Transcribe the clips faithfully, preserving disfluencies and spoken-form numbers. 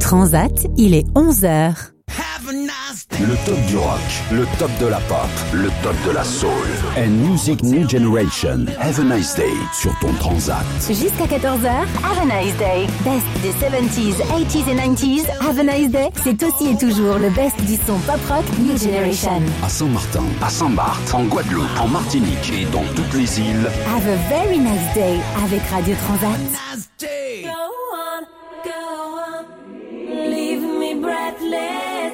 Transat, il est onze heures. Le top du rock, le top de la pop, le top de la soul. And Music New Generation. Have a nice day sur ton Transat. Jusqu'à quatorze heures, Have a nice day. Best des seventies, eighties et nineties. Have a nice day, c'est aussi et toujours le best du son pop rock New Generation. À Saint-Martin, à Saint-Barth, en Guadeloupe, en Martinique et dans toutes les îles. Have a very nice day avec Radio Transat. Nice day. Go on, go on, leave me breathless.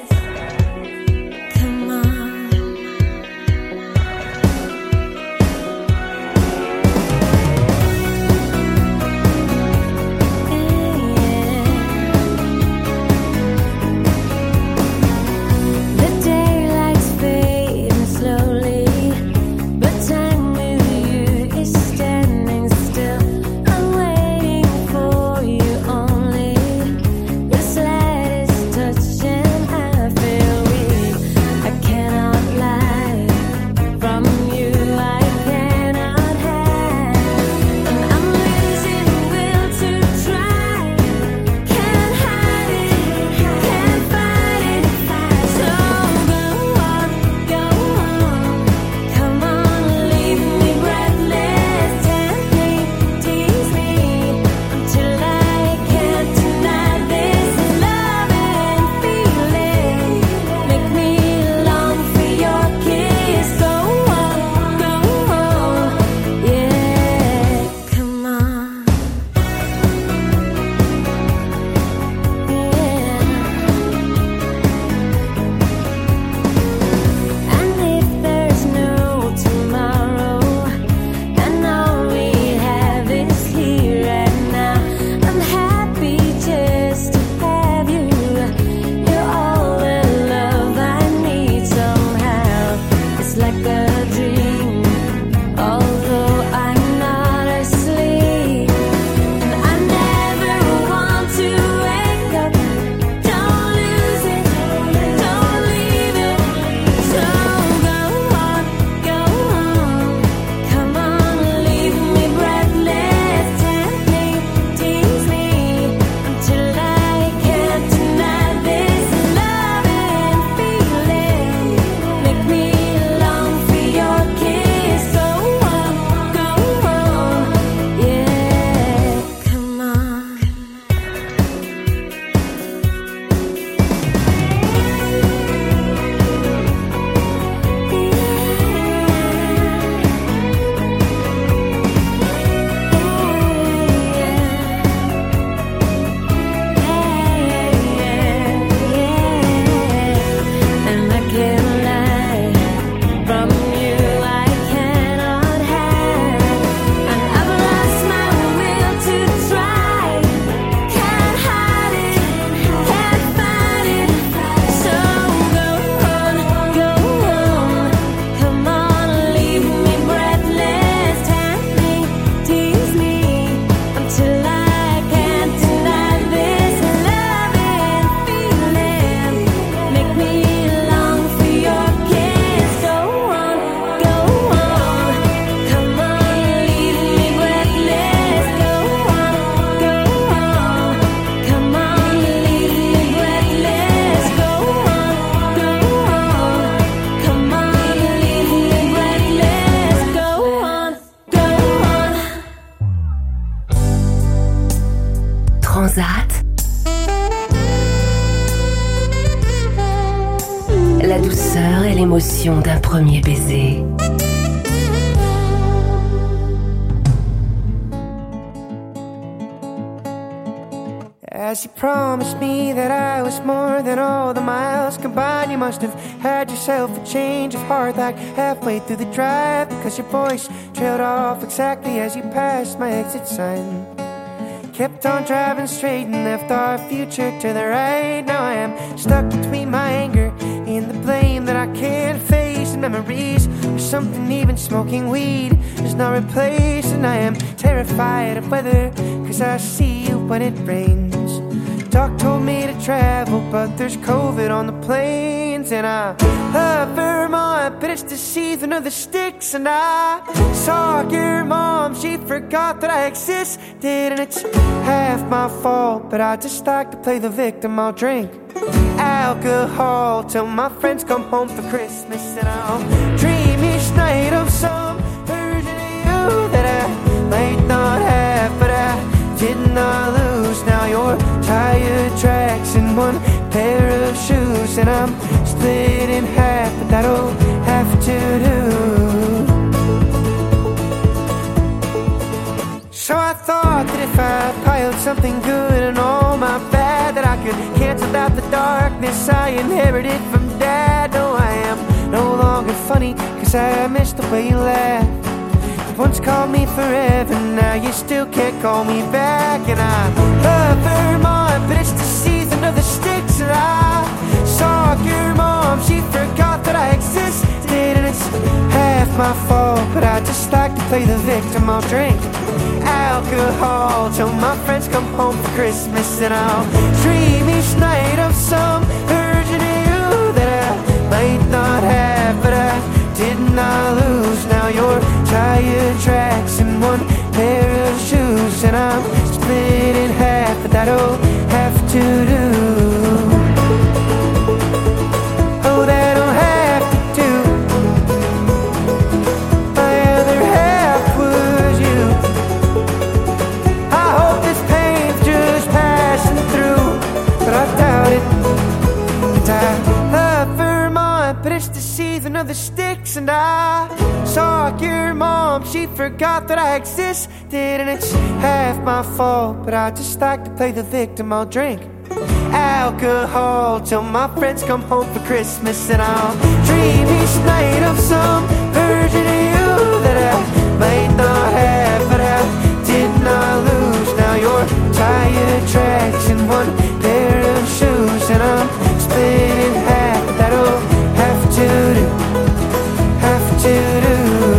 La douceur et l'émotion d'un premier baiser. As you promised me that I was more than all the miles combined, you must have had yourself a change of heart like halfway through the drive, because your voice trailed off exactly as you passed my exit sign. Kept on driving straight and left our future to the right. Now I am stuck between my anger and the blame that I can't face, and memories or something even smoking weed does not replace. And I am terrified of weather, cause I see you when it rains. Doc told me to travel, but there's COVID on the planes. And I love Vermont, but it's the season of the sticks. And I saw your mom, she forgot that I existed. And it's half my fault, but I just like to play the victim. I'll drink alcohol till my friends come home for Christmas, and I'll dream each night of some version of you that I might not have, but I did not lose. Now you're tire tracks and one pair of shoes, and I'm split in half, but that'll have to do. So I thought that if I piled something good and all my bad, that I could cancel out the darkness I inherited from Dad. No, I am no longer funny, cause I miss the way you laugh. You once called me forever, now you still can't call me back. And I love Vermont, but it's the season of the sticks. And I saw your mom, she forgot that I existed, and it's half my fault, but I just like to play the victim. I'll drink alcohol till my friends come home for Christmas, and I'll dream each night of some version of you that I might not have, but I did not lose. Now you're tire tracks and one pair of shoes, and I'm split in half, but that'll have to do. Oh, that'll have to do. My other half was you. I hope this pain's just passing through, but I doubt it. And I love Vermont, but it's the season of the sticks. And I saw your mom, she forgot that I existed, and it's half my fault, but I just like to play the victim. I'll drink alcohol till my friends come home for Christmas, and I'll dream each night of some version of you that I might not have, but I did not lose. Now you're tire tracks and one pair of shoes, and I'm split in half, but that'll have to do, have to do.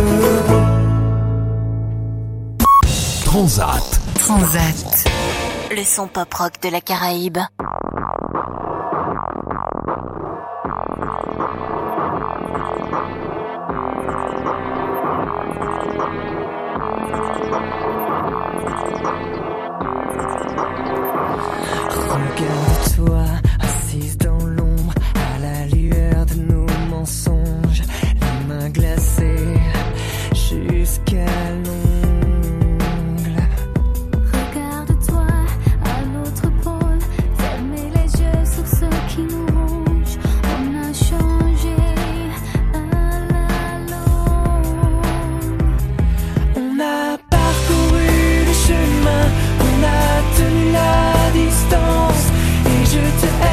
Transat. Transat. Le son pop rock de la Caraïbe. Regarde-toi, assise dans l'ombre, à la lueur de nos mensonges, les mains glacées jusqu'à l'ongle. Regarde-toi à l'autre pôle, fermez les yeux sur ce qui nous ronge. On a changé à la longue. On a parcouru le chemin, on a tenu la distance, et je te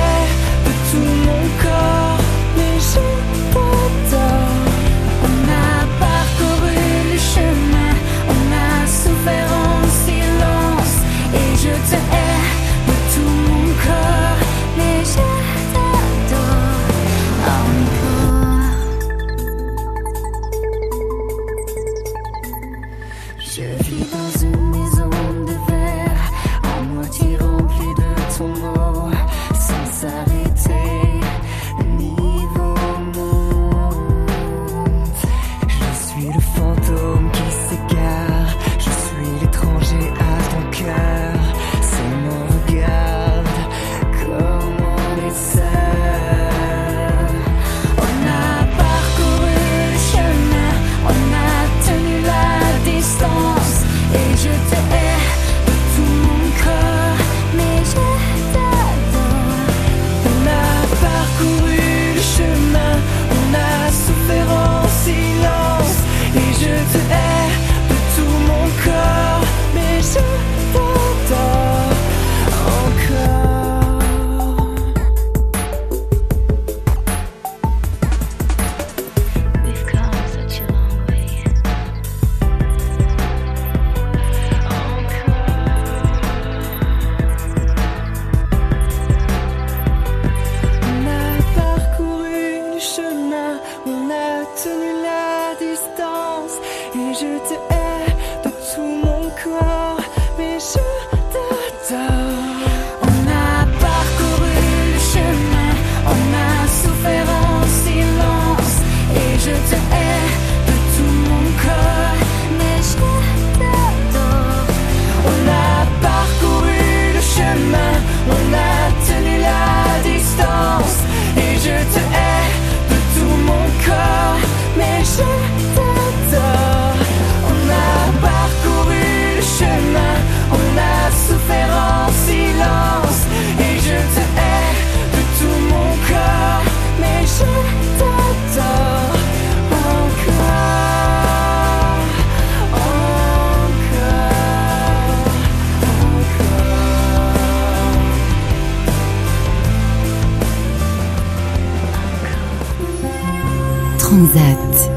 Transat.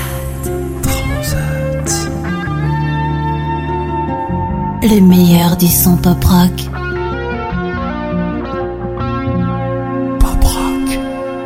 Transat. Le meilleur du son pop rock. Pop rock.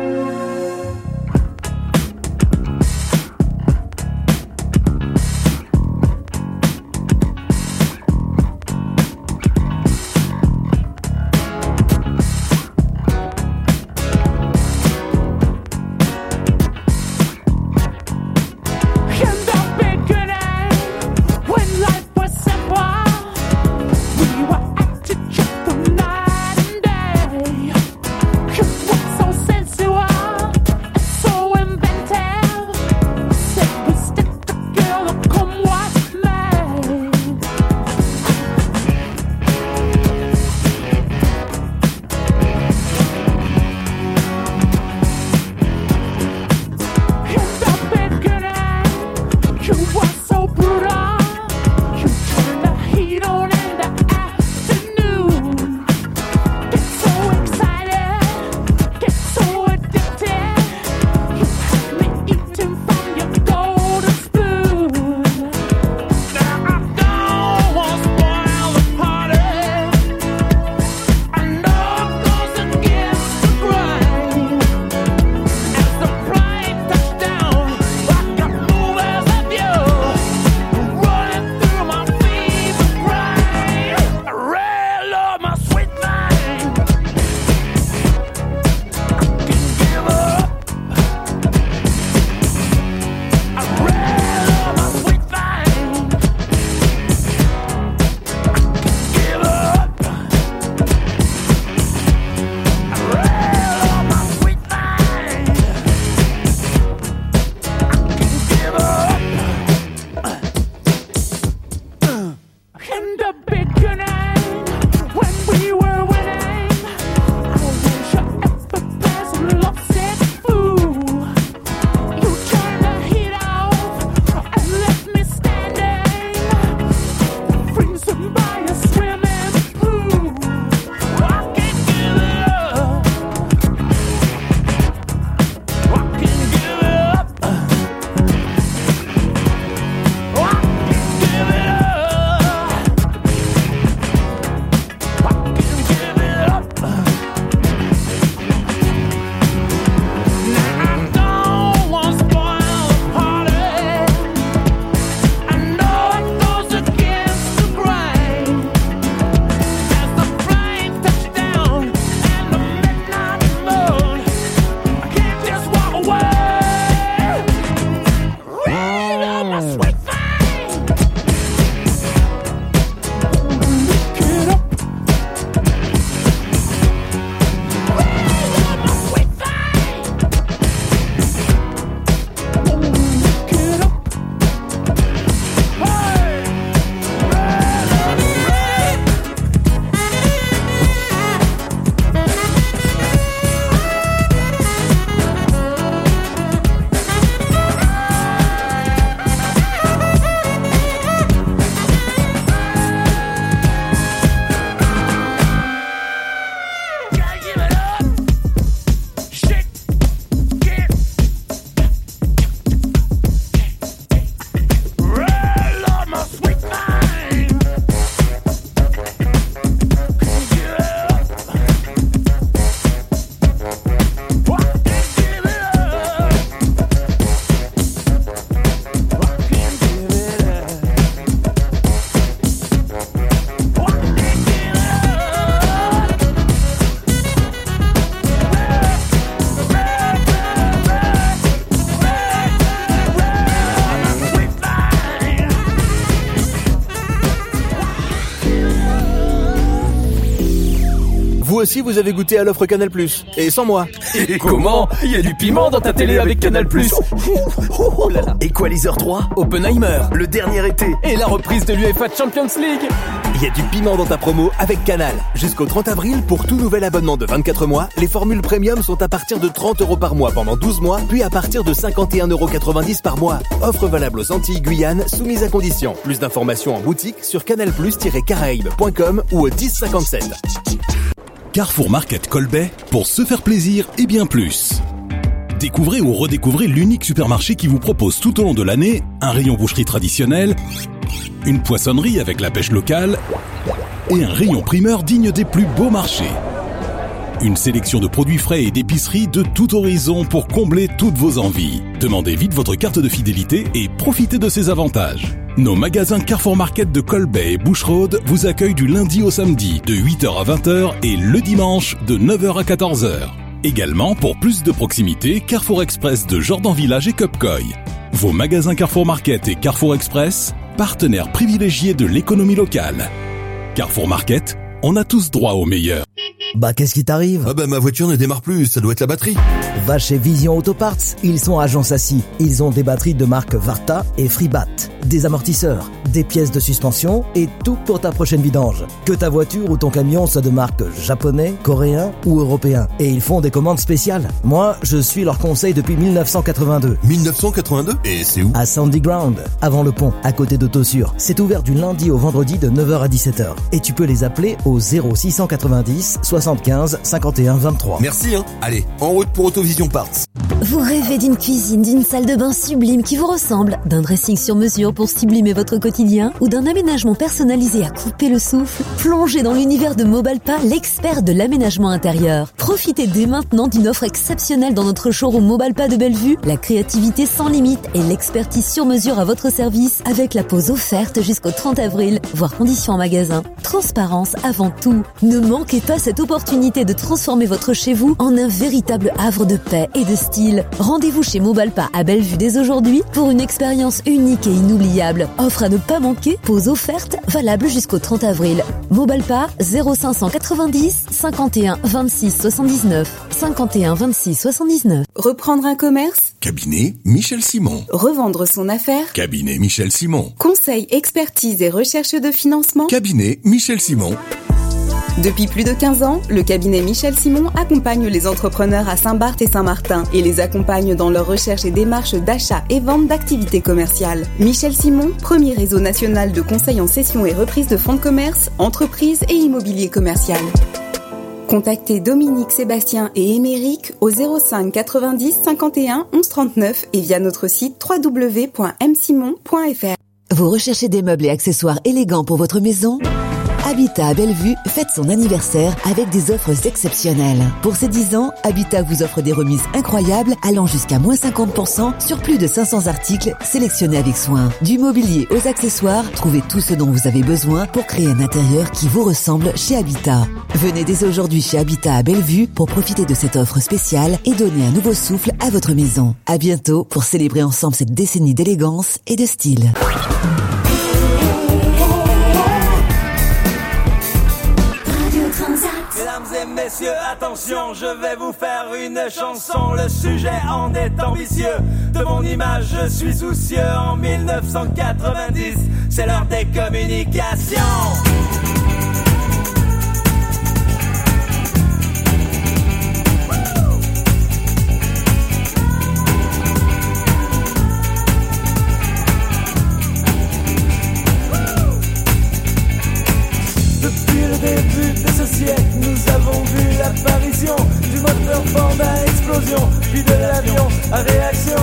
Vous aussi, vous avez goûté à l'offre Canal plus, et sans moi. Et comment ? Il y a du piment dans ta télé avec Canal plus. Oh là là. Equalizer trois, Oppenheimer, le dernier été. Et la reprise de l'U E F A Champions League. Il y a du piment dans ta promo avec Canal. Jusqu'au trente avril, pour tout nouvel abonnement de vingt-quatre mois, les formules premium sont à partir de trente euros par mois pendant douze mois, puis à partir de cinquante et un euros quatre-vingt-dix par mois. Offre valable aux Antilles Guyane, soumise à condition. Plus d'informations en boutique sur canal plus tiret caraïbes point com ou au dix cinquante-sept. Carrefour Market Colbet, pour se faire plaisir et bien plus. Découvrez ou redécouvrez l'unique supermarché qui vous propose tout au long de l'année un rayon boucherie traditionnel, une poissonnerie avec la pêche locale et un rayon primeur digne des plus beaux marchés. Une sélection de produits frais et d'épicerie de tout horizon pour combler toutes vos envies. Demandez vite votre carte de fidélité et profitez de ses avantages. Nos magasins Carrefour Market de Colbay et Boucherode vous accueillent du lundi au samedi de huit heures à vingt heures et le dimanche de neuf heures à quatorze heures. Également, pour plus de proximité, Carrefour Express de Jordan Village et Cupcoy. Vos magasins Carrefour Market et Carrefour Express, partenaires privilégiés de l'économie locale. Carrefour Market, on a tous droit au meilleur. Bah qu'est-ce qui t'arrive? Ah bah ma voiture ne démarre plus, ça doit être la batterie. Va chez Vision Auto Parts, ils sont agents Sassi. Ils ont des batteries de marque Varta et Freebat, des amortisseurs, des pièces de suspension et tout pour ta prochaine vidange. Que ta voiture ou ton camion soit de marque japonais, coréen ou européen. Et ils font des commandes spéciales. Moi, je suis leur conseil depuis dix-neuf cent quatre-vingt-deux. dix-neuf cent quatre-vingt-deux? Et c'est où? À Sandy Ground, avant le pont, à côté d'Autosur. C'est ouvert du lundi au vendredi de neuf heures à dix-sept heures. Et tu peux les appeler au zéro six cent quatre-vingt-dix soixante-quinze cinquante et un vingt-trois. Merci hein. Allez, en route pour Autovision Parts. Vous rêvez d'une cuisine, d'une salle de bain sublime qui vous ressemble, d'un dressing sur mesure pour sublimer votre quotidien ou d'un aménagement personnalisé à couper le souffle? Plongez dans l'univers de Mobalpa, l'expert de l'aménagement intérieur. Profitez dès maintenant d'une offre exceptionnelle dans notre showroom Mobalpa de Bellevue, la créativité sans limite et l'expertise sur mesure à votre service avec la pause offerte jusqu'au trente avril, voire conditions en magasin. Transparence avant tout. Ne manquez pas cette opportunité de transformer votre chez vous en un véritable havre de paix et de style. Rendez-vous chez Mobalpa à Bellevue dès aujourd'hui pour une expérience unique et inoubliable. Offre à ne pas manquer, pause offerte, valable jusqu'au trente avril. Mobalpa zéro cinq cent quatre-vingt-dix cinquante et un vingt-six soixante-dix-neuf cinquante et un vingt-six soixante-dix-neuf. Reprendre un commerce? Cabinet Michel Simon. Revendre son affaire? Cabinet Michel Simon. Conseil, expertise et recherche de financement? Cabinet Michel Simon. Depuis plus de quinze ans, le cabinet Michel Simon accompagne les entrepreneurs à Saint-Barth et Saint-Martin et les accompagne dans leur recherche et démarche d'achat et vente d'activités commerciales. Michel Simon, premier réseau national de conseil en cession et reprise de fonds de commerce, entreprises et immobilier commercial. Contactez Dominique, Sébastien et Émeric au zéro cinq quatre-vingt-dix cinquante et un onze trente-neuf et via notre site w w w point m simon point f r. Vous recherchez des meubles et accessoires élégants pour votre maison? Habitat à Bellevue fête son anniversaire avec des offres exceptionnelles. Pour ses dix ans, Habitat vous offre des remises incroyables allant jusqu'à moins cinquante pour cent sur plus de cinq cents articles sélectionnés avec soin. Du mobilier aux accessoires, trouvez tout ce dont vous avez besoin pour créer un intérieur qui vous ressemble chez Habitat. Venez dès aujourd'hui chez Habitat à Bellevue pour profiter de cette offre spéciale et donner un nouveau souffle à votre maison. À bientôt pour célébrer ensemble cette décennie d'élégance et de style. Mesdames et messieurs, attention, je vais vous faire une chanson. Le sujet en est ambitieux. De mon image, je suis soucieux. En dix-neuf cent quatre-vingt-dix, c'est l'heure des communications. Depuis le début de ce siècle, nous avons vu l'apparition du moteur Ford à explosion, puis de l'avion à réaction.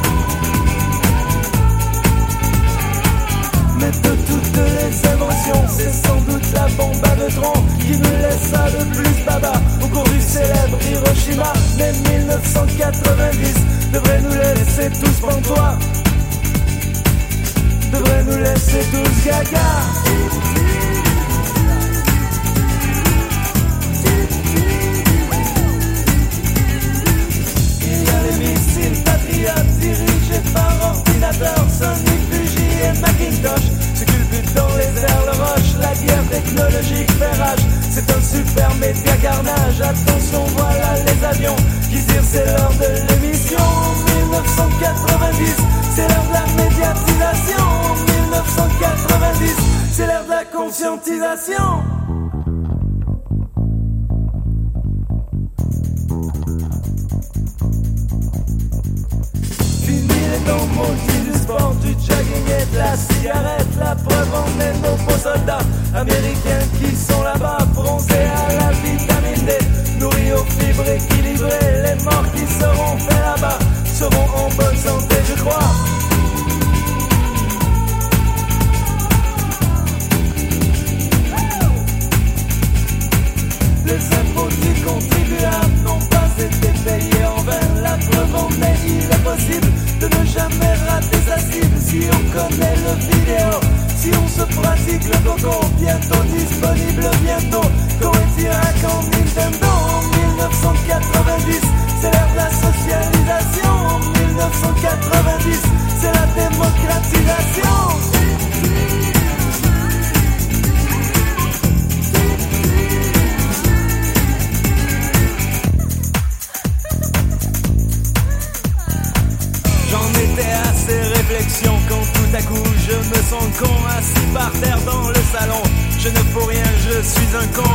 Mais de toutes les inventions, c'est sans doute la bombe à neutrons qui nous laissa le plus baba au cours du célèbre Hiroshima. Mais dix-neuf cent quatre-vingt-dix devrait nous laisser tous pantois, devrait nous laisser tous gaga. Patriote dirigé par ordinateur, Sony, Fuji et Macintosh se culbutent dans les airs, le roche, la guerre technologique fait rage. C'est un super média carnage, attention voilà les avions qui tirent, c'est l'heure de l'émission. dix-neuf cent quatre-vingt-dix, c'est l'heure de la médiatisation. dix-neuf cent quatre-vingt-dix, c'est l'heure de la conscientisation. Dans maudit du sport, du jogging et de la cigarette. La preuve en est nos beaux soldats américains qui sont là-bas, bronzés à la vitamine D, nourris aux fibres équilibrées. Les morts qui seront faits là-bas les impôts du contribuable n'ont pas été payés en vain. La preuve en est, il est possible de ne jamais rater sa cible. Si on connaît le vidéo, si on se pratique le coco, bientôt disponible, bientôt Koetirak en Nintendo. En dix-neuf cent quatre-vingt-dix, c'est l'ère de la socialisation. En dix-neuf cent quatre-vingt-dix, c'est la démocratisation. J'en étais à ces réflexions quand tout à coup je me sens con, assis par terre dans le salon. Je ne fous rien, je suis un con.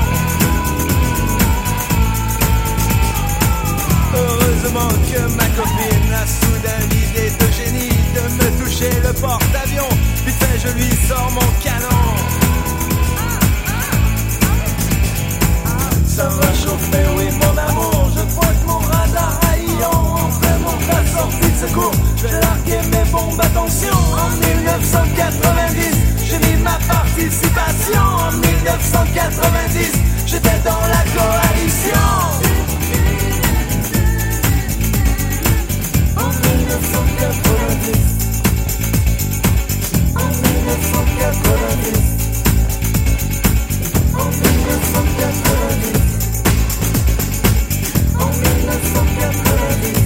Heureusement que ma copine a soudain l'idée de génie de me toucher le porte-avions. Vite fait, je lui sors mon canon. Ça va chauffer, oui mon amour. Je crois que mon radar haillant enfin monte la sortie de secours. Je vais larguer mes bombes, attention. En dix-neuf cent quatre-vingt-dix, j'ai mis ma participation. En dix-neuf cent quatre-vingt-dix, j'étais dans la coalition. En dix-neuf cent quatre-vingt-dix, en dix-neuf cent quatre-vingt-dix, en dix-neuf cent quatre-vingt-dix, en dix-neuf cent quatre-vingt-dix.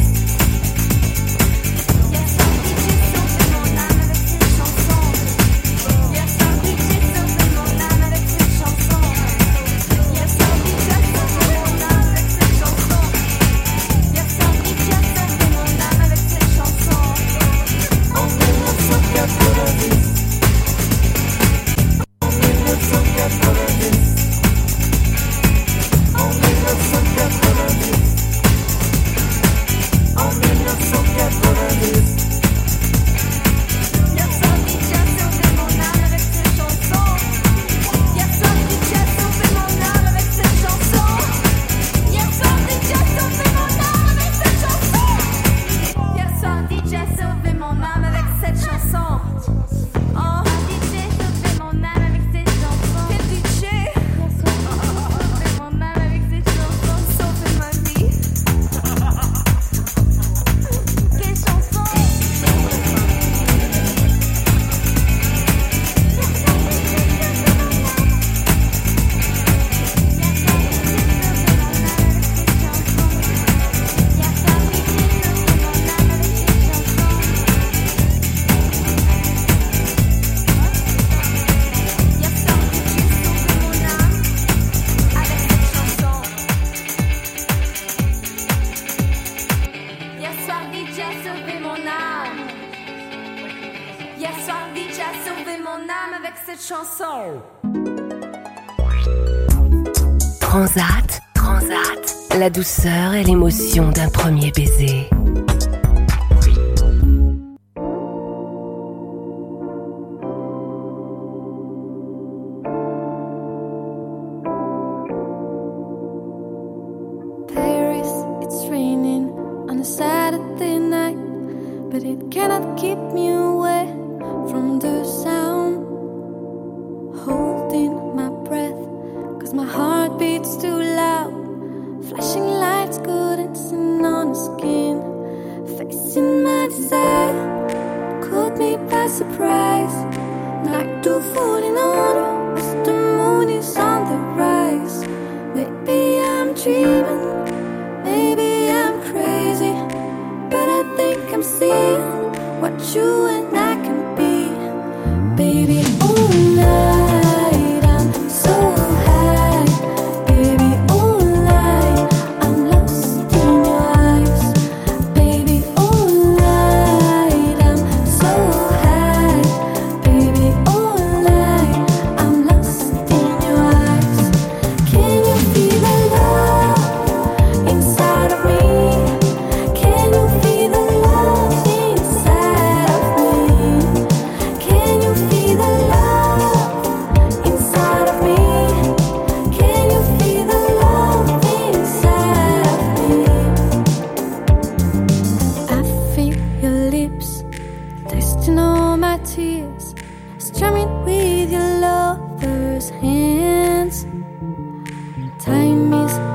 Transat, Transat, la douceur et l'émotion d'un premier baiser. Paris, it's raining on a Saturday night, but it cannot keep me away from the sound. Holding my breath, cause my heart beats too loud. Flashing lights condensing on the skin. Facing my desire, caught me by surprise. Like two falling on as the moon is on the rise. Maybe I'm dreaming, maybe I'm crazy, but I think I'm seeing what you and I can be. Baby, all night I'm so high. Baby, all night I'm lost in your eyes. Baby, all night I'm so high. Baby, all night I'm lost in your eyes. Can you feel the love inside of me? Can you feel the love inside of me?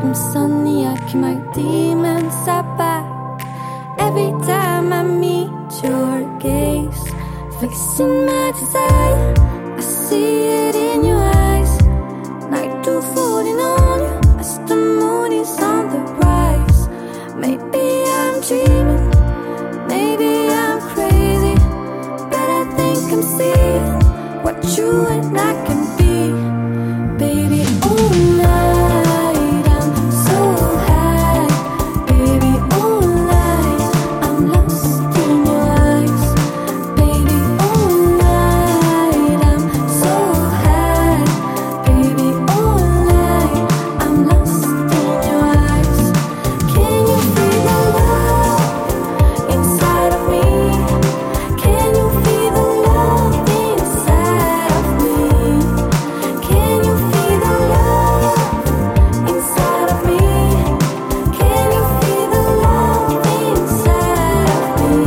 I'm sunny, I keep my demons at back. Every time I meet your gaze, fixing my desire, I see it in your eyes. Night to falling on you as the moon is on the rise. Maybe I'm dreaming, maybe I'm crazy, but I think I'm seeing what you and I can be. Baby, all night I'm so high. Baby, all night I'm lost in your eyes. Baby, all night I'm so high. Baby, all night I'm lost in your eyes. Can you feel the love inside of me? Can you feel the love inside of me? Can you feel the love inside of me? Can you feel the love inside of me?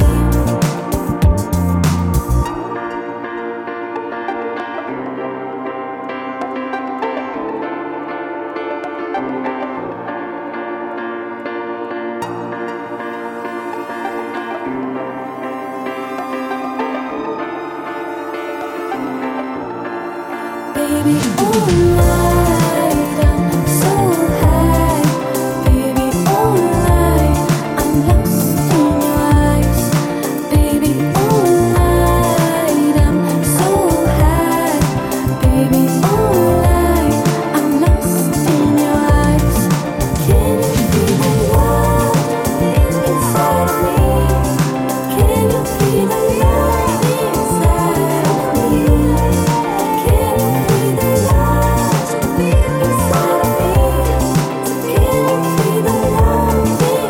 Baby, all night I'm so high. Baby, all night I'm lost in your eyes. Baby, all night I'm so high. Baby, all night I'm lost in your eyes. Can you feel the love inside of me? Can you feel the love inside of me? Can you feel the love inside of me? Can you feel the love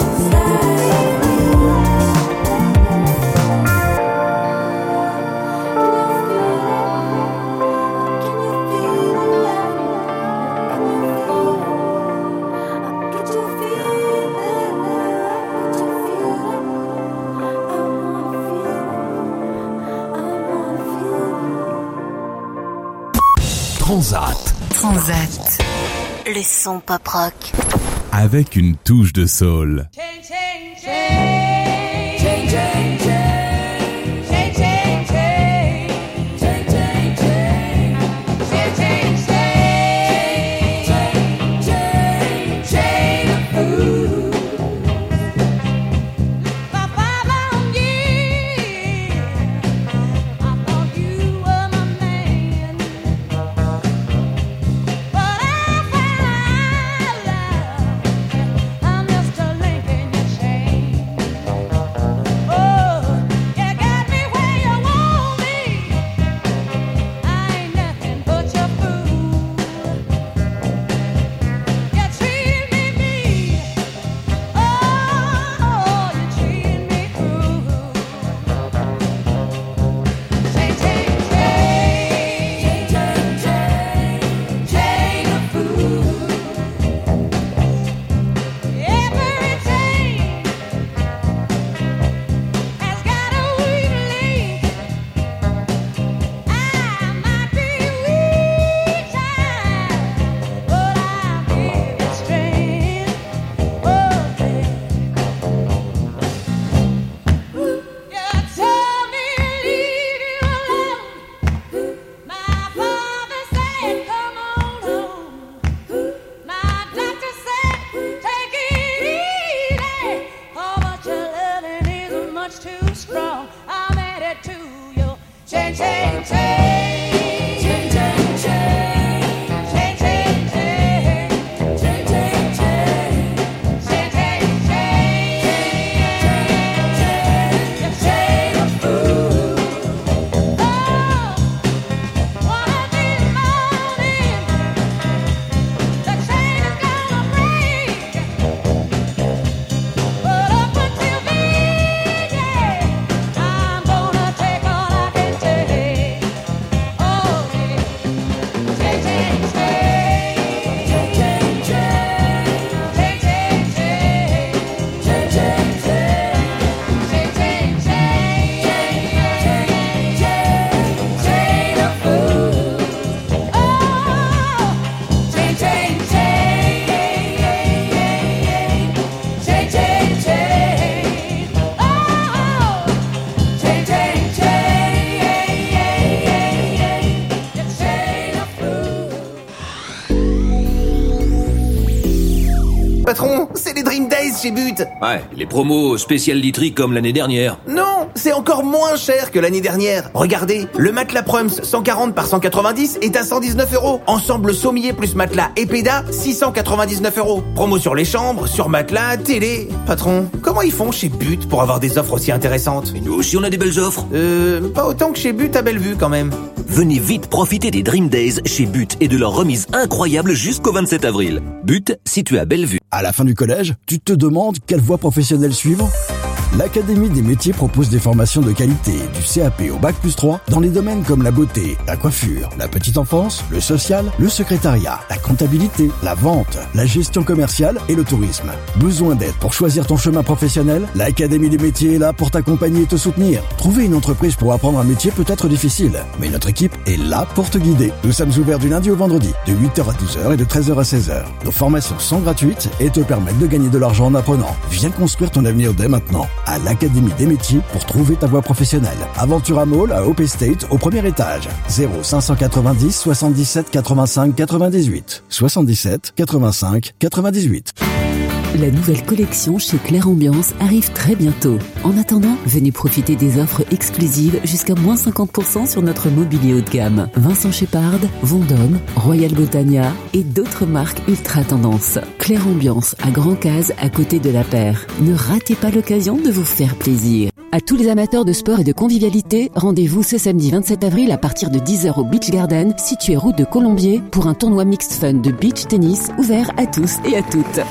Transat. Transat. Le son pop rock. Avec une touche de soul. I'm just a link in your chain. patron, c'est les Dream Days chez But. Ouais, les promos spécial literie comme l'année dernière. Non, c'est encore moins cher que l'année dernière. Regardez, le matelas Prums cent quarante par cent quatre-vingt-dix est à cent dix-neuf euros. Ensemble sommier plus matelas et péda, six cent quatre-vingt-dix-neuf euros. Promo sur les chambres, sur matelas, télé. Patron, comment ils font chez But pour avoir des offres aussi intéressantes? Et nous aussi on a des belles offres. Euh, pas autant que chez But à Bellevue quand même. Venez vite profiter des Dream Days chez But et de leur remise incroyable jusqu'au vingt-sept avril. But, situé à Bellevue. À la fin du collège, tu te demandes quelle voie professionnelle suivre ? L'Académie des métiers propose des formations de qualité, du C A P au bac plus trois, dans les domaines comme la beauté, la coiffure, la petite enfance, le social, le secrétariat, la comptabilité, la vente, la gestion commerciale et le tourisme. Besoin d'aide pour choisir ton chemin professionnel ? L'Académie des métiers est là pour t'accompagner et te soutenir. Trouver une entreprise pour apprendre un métier peut être difficile, mais notre équipe est là pour te guider. Nous sommes ouverts du lundi au vendredi, de huit heures à douze heures et de treize heures à seize heures. Nos formations sont gratuites et te permettent de gagner de l'argent en apprenant. Viens construire ton avenir dès maintenant à l'Académie des métiers pour trouver ta voie professionnelle. Aventura Mall à Hope Estate au premier étage. zéro cinq cent quatre-vingt-dix soixante-dix-sept quatre-vingt-cinq quatre-vingt-dix-huit. soixante-dix-sept quatre-vingt-cinq quatre-vingt-dix-huit. La nouvelle collection chez Claire Ambiance arrive très bientôt. En attendant, venez profiter des offres exclusives jusqu'à moins cinquante pour cent sur notre mobilier haut de gamme. Vincent Shepard, Vendôme, Royal Botania et d'autres marques ultra tendance. Claire Ambiance à Grand Case à côté de la Paire. Ne ratez pas l'occasion de vous faire plaisir. À tous les amateurs de sport et de convivialité, rendez-vous ce samedi vingt-sept avril à partir de dix heures au Beach Garden, situé route de Colombier, pour un tournoi mixte fun de beach tennis ouvert à tous et à toutes.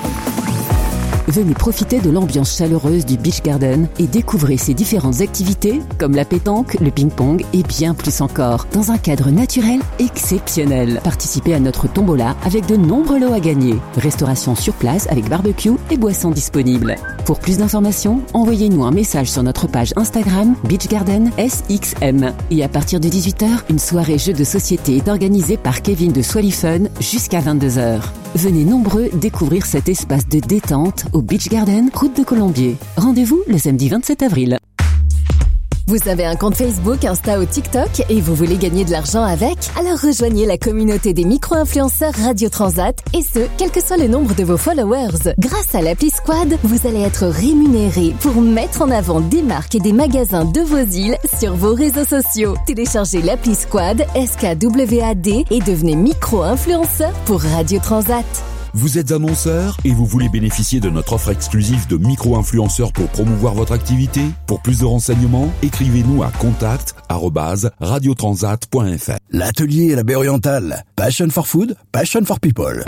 Venez profiter de l'ambiance chaleureuse du Beach Garden et découvrez ses différentes activités comme la pétanque, le ping-pong et bien plus encore, dans un cadre naturel exceptionnel. Participez à notre tombola avec de nombreux lots à gagner. Restauration sur place avec barbecue et boissons disponibles. Pour plus d'informations, envoyez-nous un message sur notre page Instagram Beach Garden S X M. Et à partir de dix-huit heures, une soirée jeu de société est organisée par Kevin de Swally Fun jusqu'à vingt-deux heures. Venez nombreux découvrir cet espace de détente au Beach Garden, route de Colombier. Rendez-vous le samedi vingt-sept avril. Vous avez un compte Facebook, Insta ou TikTok et vous voulez gagner de l'argent avec? Alors rejoignez la communauté des micro-influenceurs Radio Transat et ce, quel que soit le nombre de vos followers. Grâce à l'appli Squad, vous allez être rémunéré pour mettre en avant des marques et des magasins de vos îles sur vos réseaux sociaux. Téléchargez l'appli Squad, S K W A D et devenez micro-influenceur pour Radio Transat. Vous êtes annonceur et vous voulez bénéficier de notre offre exclusive de micro-influenceurs pour promouvoir votre activité? Pour plus de renseignements, écrivez-nous à contact arobase radiotransat point f r. L'atelier à la baie orientale. Passion for food, passion for people.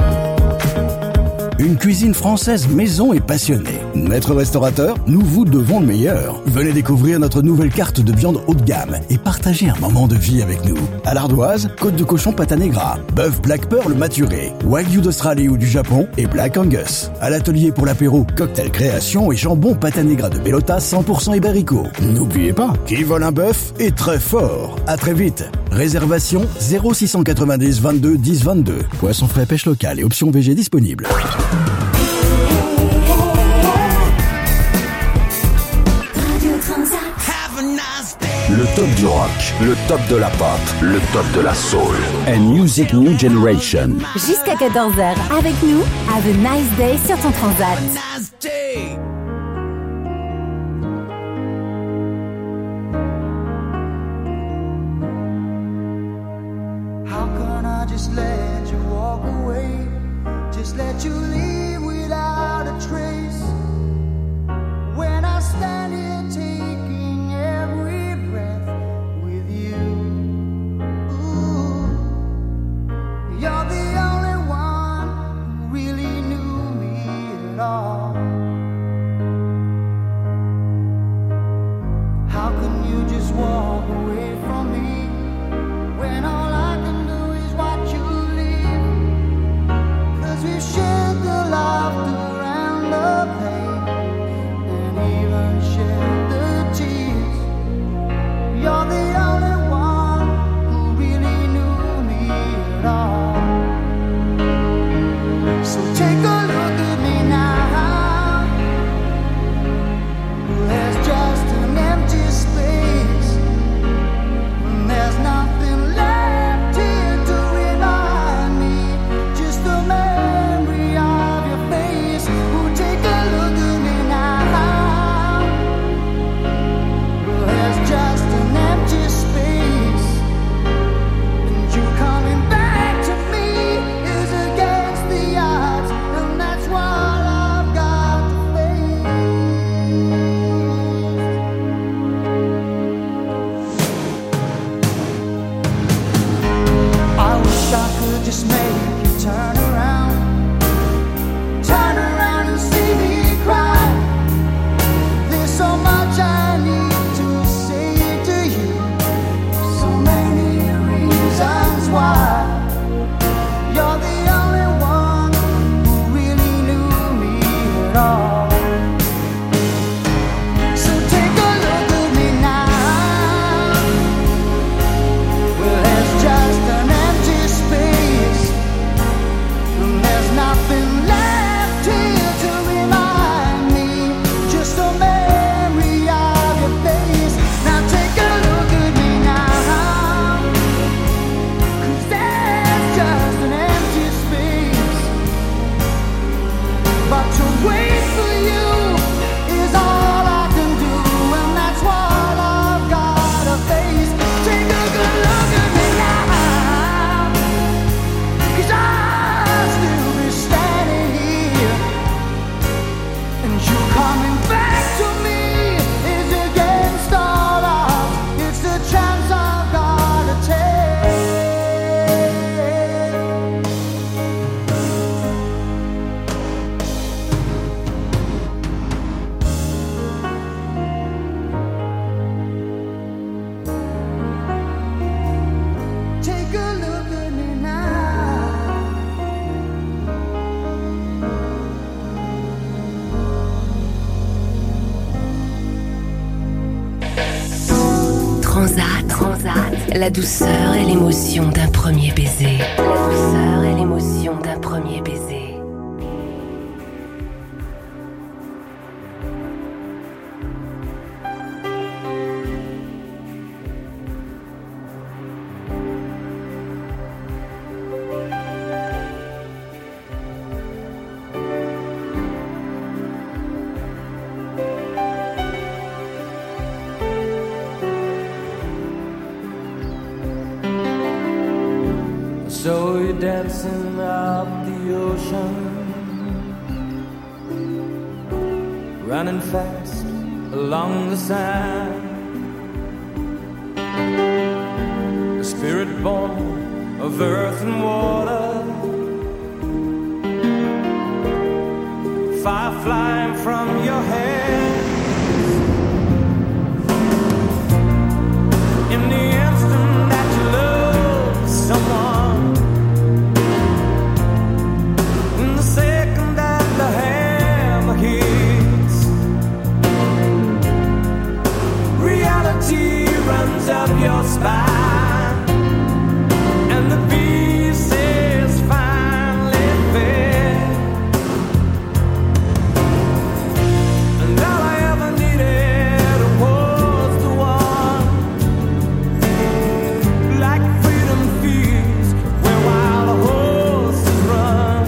Une cuisine française maison et passionnée. Maître restaurateur, nous vous devons le meilleur. Venez découvrir notre nouvelle carte de viande haut de gamme et partagez un moment de vie avec nous. À l'ardoise, côte de cochon pâte à negra, bœuf Black Pearl maturé, wagyu d'Australie ou du Japon et Black Angus. À l'atelier pour l'apéro, cocktail création et jambon pâte à negra de Bellota cent pour cent ibérico. N'oubliez pas, qui vole un bœuf est très fort. À très vite. Réservation zéro six cent quatre-vingt-dix vingt-deux dix vingt-deux. Poisson frais, pêche locale et options V G disponibles. Le top du rock, le top de la pop, le top de la soul. And Music New Generation. Jusqu'à quatorze heures, avec nous, have a nice day sur ton Transat. How can I just let you walk away? Just let you leave without a trace. When I stand here taking every breath with you. Ooh, you're the only one who really knew me at all. How can you just walk away from me when all I can do is watch you leave? 'Cause we shared the laughter and the pain, and even shared the tears. You're the only one who really knew me at all. So take a look at me now. but to wait for you is all I can do, and that's what I've gotta face. Take a good look at me now, 'cause I'll still be standing here, and you coming back to me is against all odds. It's the chance I've gotta take. Take a look at me now. Transat, Transat, la douceur et l'émotion d'un premier baiser. La douceur et l'émotion d'un premier baiser. So you're dancing up the ocean, running fast along the sand. A spirit born of earth and water, fire flying from your head. In the instant that you love someone, second that the hammer hits, reality runs up your spine, and the pieces finally fit. And all I ever needed was the one, like freedom feels where wild horses run.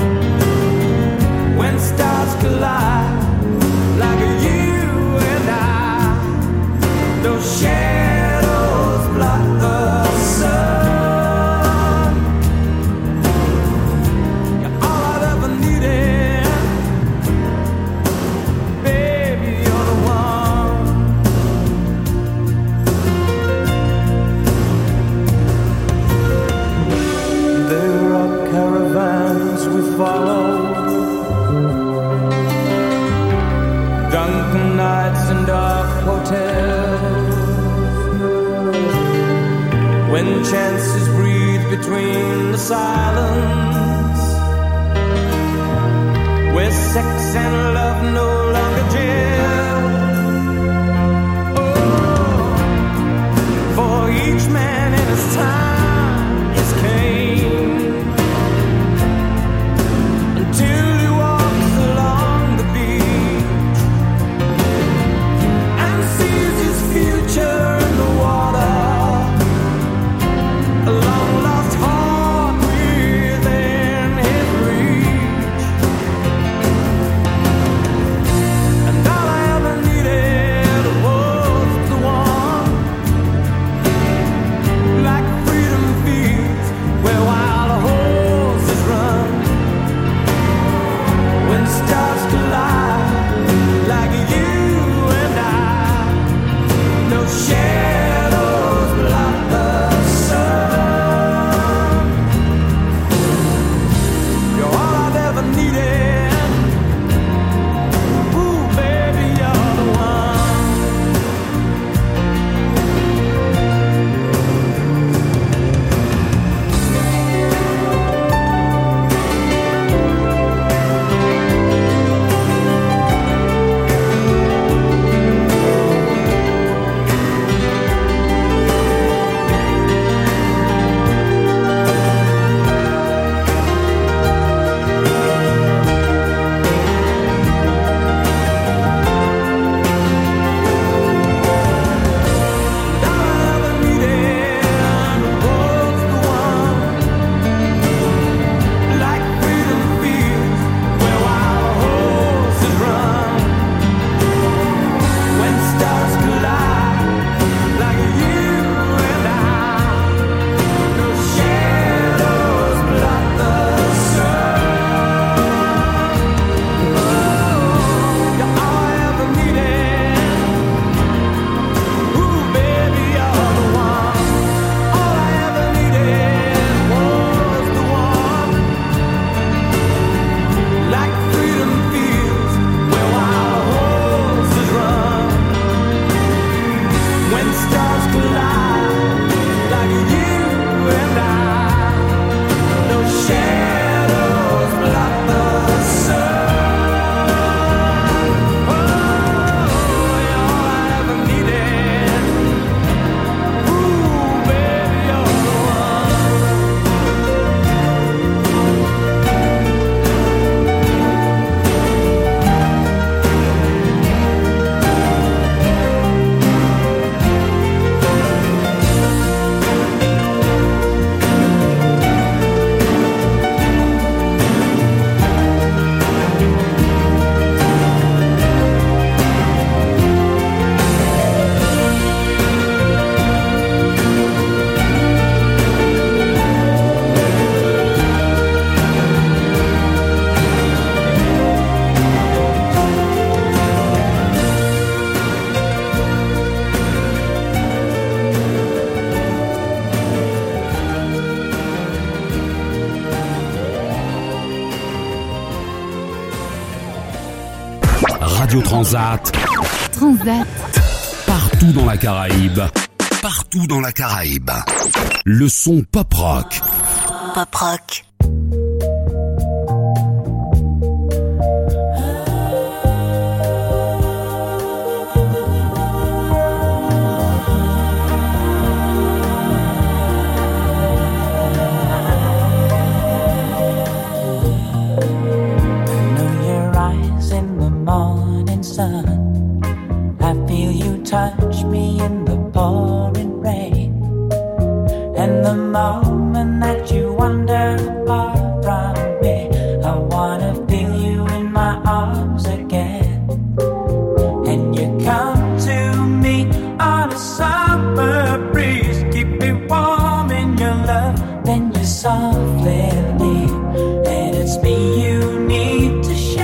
When stars collide, like you and I, those shadows block the sun. You're all I've ever needed, baby, you're the one. There are caravans we follow, drunken nights and dark hotels, when chances breathe between the silence, where sex and love no longer jail. Oh, for each man in his time is Cain, until he walks along the beach and sees his future in the water, a long lost heart within his reach. And I Radio Transat. Transat. Partout dans la Caraïbe. Partout dans la Caraïbe. Le son pop rock. Pop rock. Touch me in the pouring rain, and the moment that you wander far from me, I wanna feel you in my arms again. And you come to me on a summer breeze, keep me warm in your love, then you softly leave, and it's me you need to show.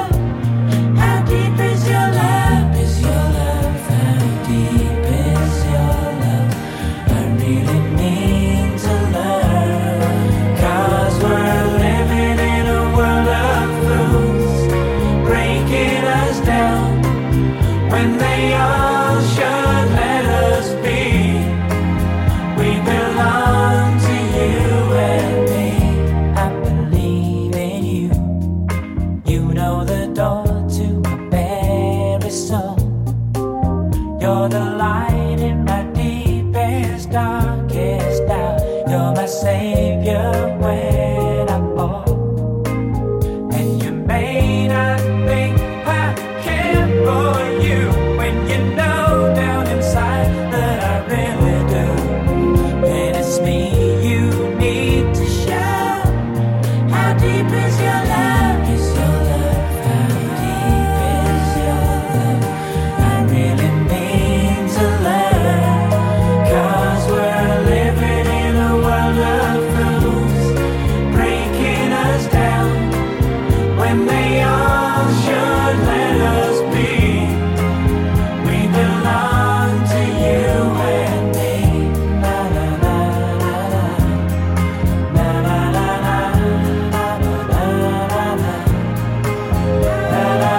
How deep is your love? Is your love? Deep is your love? I really need to learn, 'cause we're living in a world of fools, breaking us down when they all should let us be. We belong to you and me. I believe in you. You know the door to my very soul. You're the light in my deepest, darkest doubt. You're my savior when I fall. And you may not think I care for you, when you know down inside that I really do. And it's me you need to show. How deep is your love? Is your love? How deep is your love? I really need to learn, 'cause we're living in a world of fools, breaking us down when they all should let us be. We belong to you and me. Na na na na na, na na na na, na na na na, na na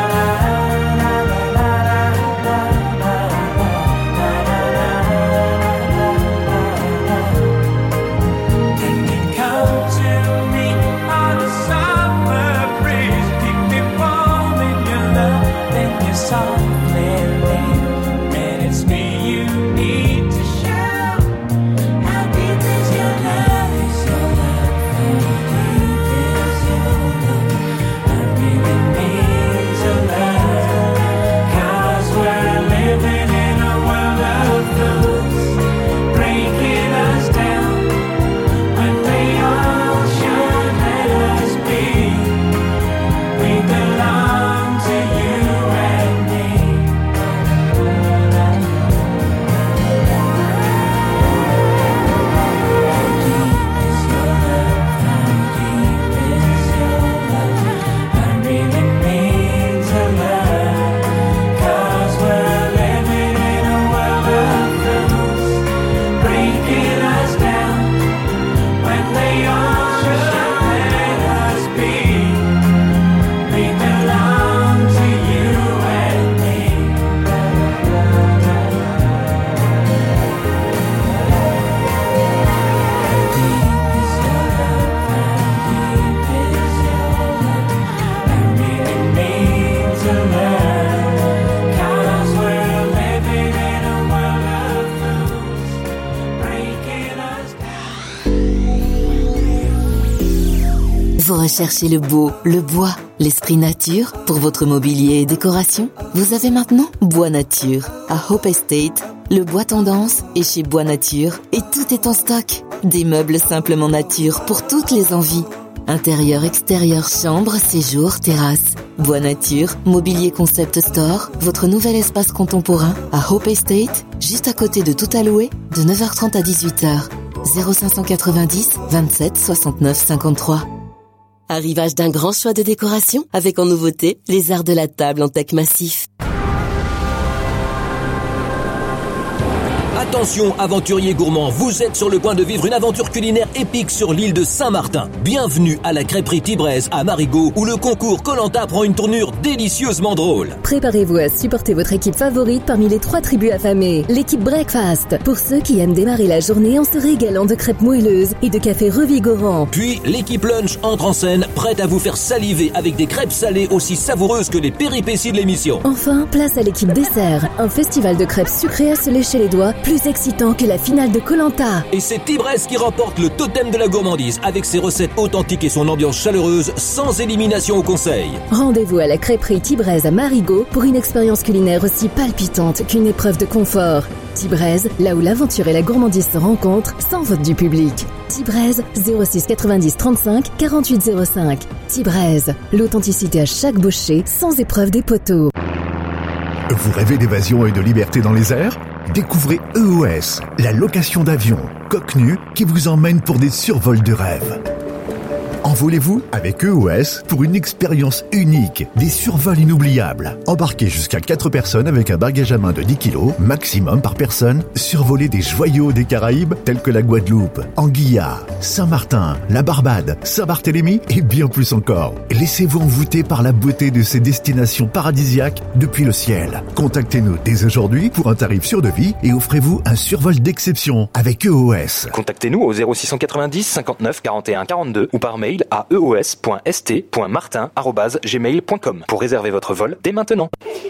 Vous recherchez le beau, le bois, l'esprit nature pour votre mobilier et décoration? Vous avez maintenant Bois Nature. À Hope Estate, le bois tendance est chez Bois Nature et tout est en stock. Des meubles simplement nature pour toutes les envies. Intérieur, extérieur, chambre, séjour, terrasse. Bois Nature, mobilier concept store, votre nouvel espace contemporain à Hope Estate, juste à côté de Tout à louer, de neuf heures trente à dix-huit heures. zéro cinq cent quatre-vingt-dix, vingt-sept, soixante-neuf, cinquante-trois. Arrivage d'un grand choix de décoration avec en nouveauté les arts de la table en teck massif. Attention, aventuriers gourmands, vous êtes sur le point de vivre une aventure culinaire épique sur l'île de Saint-Martin. Bienvenue à la crêperie Tibraise à Marigot, où le concours Koh-Lanta prend une tournure délicieusement drôle. Préparez-vous à supporter votre équipe favorite parmi les trois tribus affamées. L'équipe Breakfast, pour ceux qui aiment démarrer la journée en se régalant de crêpes moelleuses et de café revigorant. Puis, l'équipe Lunch entre en scène, prête à vous faire saliver avec des crêpes salées aussi savoureuses que les péripéties de l'émission. Enfin, place à l'équipe Dessert, un festival de crêpes sucrées à se lécher les doigts, plus excitant que la finale de Koh-Lanta. Et c'est Tibraise qui remporte le totem de la gourmandise avec ses recettes authentiques et son ambiance chaleureuse, sans élimination au conseil. Rendez-vous à la crêperie Tibraise à Marigot pour une expérience culinaire aussi palpitante qu'une épreuve de confort. Tibraise, là où l'aventure et la gourmandise se rencontrent, sans vote du public. Tibraise, zéro six quatre-vingt-dix trente-cinq quarante-huit zéro cinq. Tibraise, l'authenticité à chaque bouchée, sans épreuve des poteaux. Vous rêvez d'évasion et de liberté dans les airs ? Découvrez E O S, la location d'avions, coque nue, qui vous emmène pour des survols de rêve. Envolez-vous avec E O S pour une expérience unique, des survols inoubliables. Embarquez jusqu'à quatre personnes avec un bagage à main de dix kilos, maximum par personne, survoler des joyaux des Caraïbes tels que la Guadeloupe, Anguilla, Saint-Martin, la Barbade, Saint-Barthélemy et bien plus encore. Laissez-vous envoûter par la beauté de ces destinations paradisiaques depuis le ciel. Contactez-nous dès aujourd'hui pour un tarif sur devis et offrez-vous un survol d'exception avec E O S. Contactez-nous au zéro six cent quatre-vingt-dix cinquante-neuf quarante et un quarante-deux ou par mail à e o s point s t point martin arobase gmail point com pour réserver votre vol dès maintenant.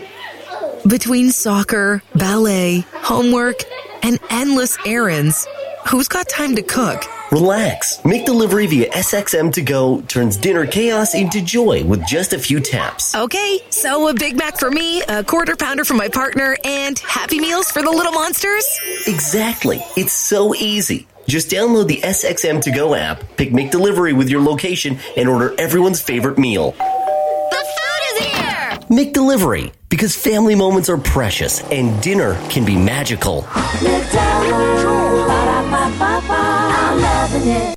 Between soccer, ballet, homework, and endless errands, who's got time to cook? Relax. Make delivery via S X M to go turns dinner chaos into joy with just a few taps. Okay, so a Big Mac for me, a quarter pounder for my partner, and Happy Meals for the little monsters? Exactly. It's so easy. Just download the S X M to go app, pick Make Delivery with your location, and order everyone's favorite meal. The food is here! Make Delivery, because family moments are precious and dinner can be magical. I'm loving it.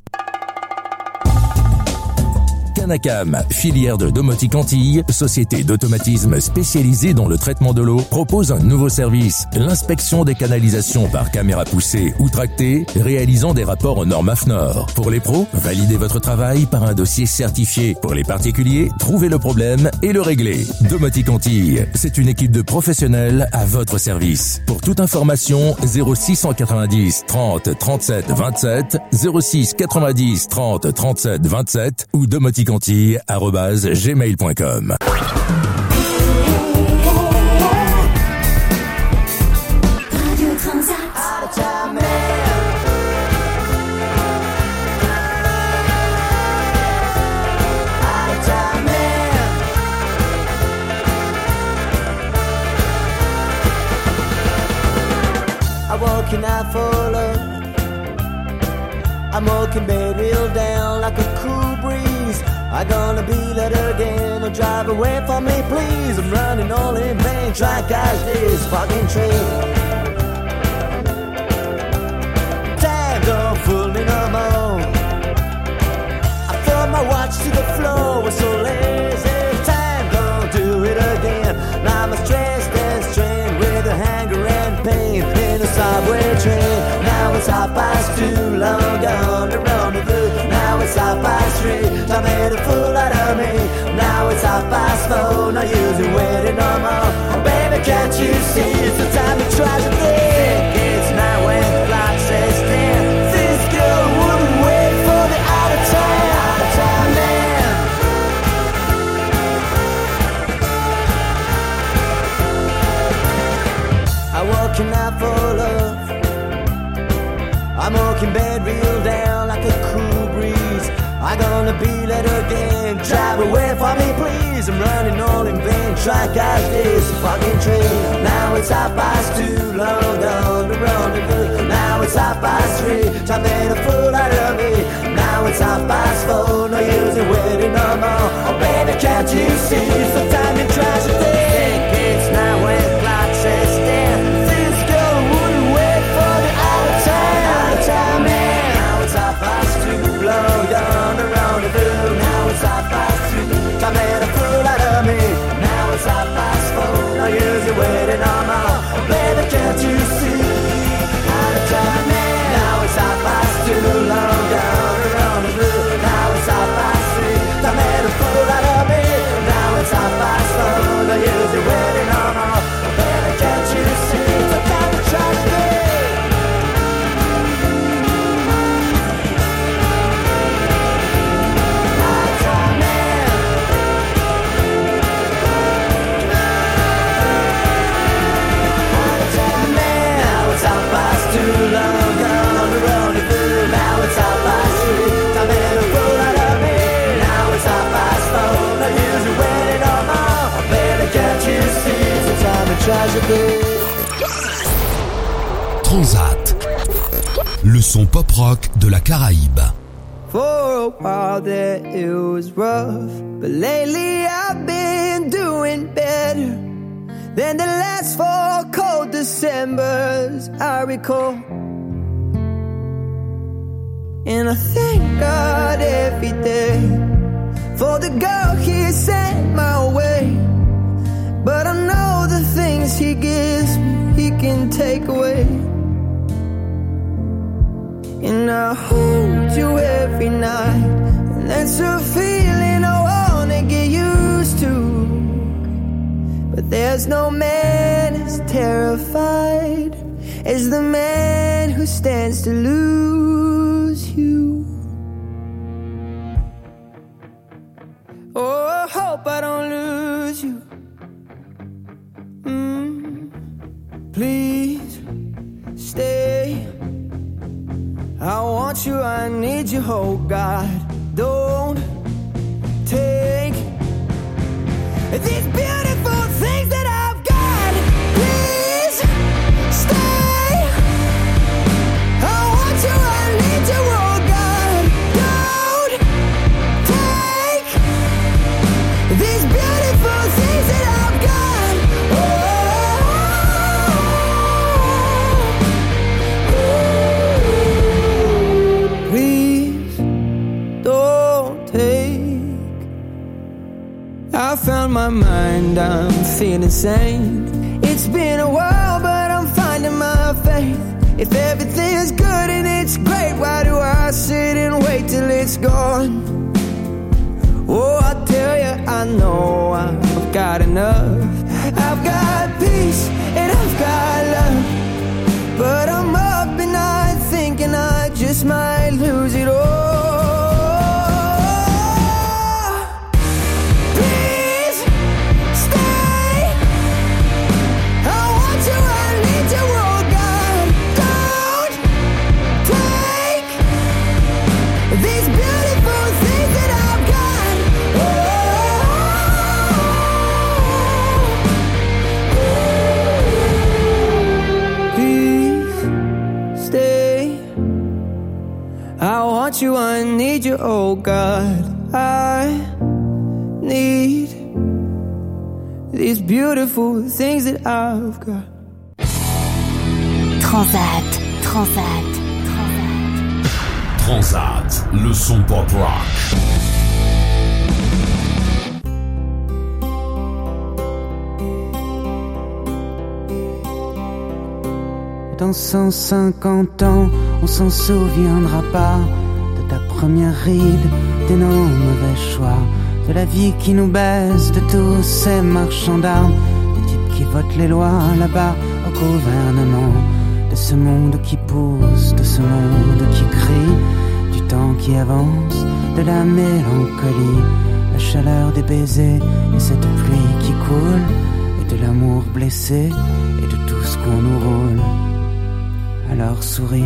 Canacam, filière de domotique Antilles, société d'automatisme spécialisée dans le traitement de l'eau, propose un nouveau service, l'inspection des canalisations par caméra poussée ou tractée, réalisant des rapports aux normes A F N O R. Pour les pros, validez votre travail par un dossier certifié. Pour les particuliers, trouvez le problème et le réglez. Domotique Antilles, c'est une équipe de professionnels à votre service. Pour toute information, zéro six cent quatre-vingt-dix trente trente-sept vingt-sept, zéro six quatre-vingt-dix trente trente-sept vingt-sept ou domotique antilles arobase gmail point com. I'm walking out for love. I'm walking bed real down like a cool breeze. I'm gonna be let again or drive away from me, please. I'm running all in vain, try to catch this fucking train. Time don't fool me no more. I throw my watch to the floor, was so lazy. Time don't do it again. Now I'm stressed and strained with a hanger and pain in a subway train. Now it's half past two, long gone to rendezvous. Now it's half past three, I made a fool out of me. Now it's half past four, no use in waiting no more. Oh baby, can't you see it's the time of tragedy? It's now when the clock says ten. This girl wouldn't wait for the out of time, out of time man. I'm walking out for love. I'm walking bed real down like a cool breeze. I'm gonna be let again. Drive away from me, please. I'm running all in vain. Try to catch this fucking train. Now it's half past two, long gone to rendezvous. Now it's half past three, I made a fool out of me. Now it's half past four, no use in waiting no more. Oh baby, can't you see it's the time in tragedy? It's now when the clock says ten. This girl wouldn't wait for the out of time, out of time man. Now it's half past two, long gone to rendezvous. Now it's half past three, I made a fool out of me. Now it's half past four, no use in waiting no more. Oh baby, can't you see? tragedy. Transat, le son pop-rock de la Caraïbe. For a while there it was rough, but lately I've been doing better than the last four cold Decembers I recall. And I thank God every day for the girl He sent my way. But I know the things He gives me, He can take away. And I hold you every night, and that's a feeling I wanna get used to. But there's no man as terrified as the man who stands to lose you. Oh, I hope I don't lose you. Mm, please stay. I want you, I need you, oh God. Don't take these beautiful things that I've got. Please stay. I want you, I need you, oh God. Don't take these beautiful things that I've got. Oh, please don't take. I found my mind, I'm feeling sane. It's been a while, but I'm finding my faith. If everything's good and it's great, why do I sit and wait till it's gone? Oh, I tell you, I know I've got enough. I've got peace and I've got love, but I'm up at night thinking I just might lose it all. You, I need you, oh God. I need these beautiful things that I've got. Transat, Transat, Transat. Transat, le son pop rock. Dans cent cinquante ans, on s'en souviendra pas. Ta première ride, de nos mauvais choix, de la vie qui nous baisse, de tous ces marchands d'armes, des types qui votent les lois là-bas au gouvernement, de ce monde qui pousse, de ce monde qui crie, du temps qui avance, de la mélancolie, la chaleur des baisers et cette pluie qui coule, et de l'amour blessé et de tout ce qu'on nous roule. Alors souris.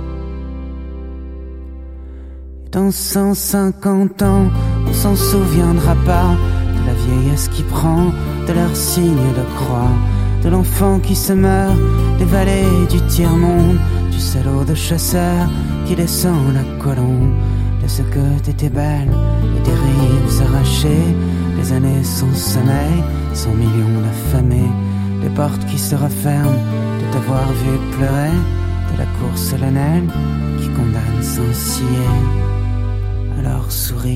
Dans cent cinquante ans, on s'en souviendra pas de la vieillesse qui prend, de leur signe de croix, de l'enfant qui se meurt, des vallées du tiers-monde, du salaud de chasseur qui descend la colombe, de ce que t'étais belle et des rives arrachées, des années sans sommeil, cent millions d'affamés, des portes qui se referment, de t'avoir vu pleurer, de la cour solennelle qui condamne sans scier. Alors souris.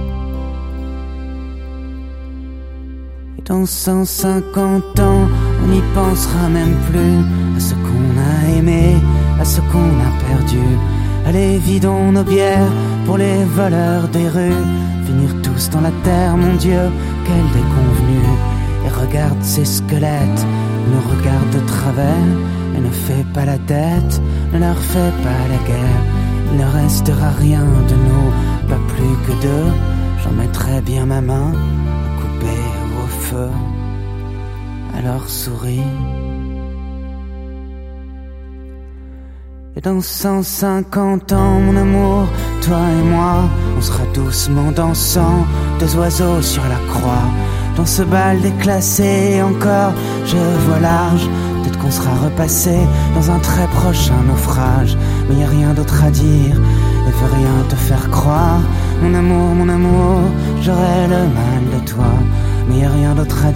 Et dans cent cinquante ans, on n'y pensera même plus à ce qu'on a aimé, à ce qu'on a perdu. Allez, vidons nos bières pour les voleurs des rues, finir tous dans la terre, mon Dieu, quelle déconvenue. Et regarde ces squelettes, nous regarde de travers, et ne fais pas la tête, ne leur fais pas la guerre. Il ne restera rien de nous, pas plus que deux. J'en mettrai bien ma main à couper au feu. Alors souris. Et dans cent cinquante ans, mon amour, toi et moi, on sera doucement dansant, deux oiseaux sur la croix, Dans ce bal déclassé encore, je vois large. Peut-être qu'on sera repassé dans un très prochain naufrage. Mais y a rien d'autre à dire et veut rien te faire croire. Mon amour, mon amour, j'aurai le mal de toi. Mais y a rien d'autre à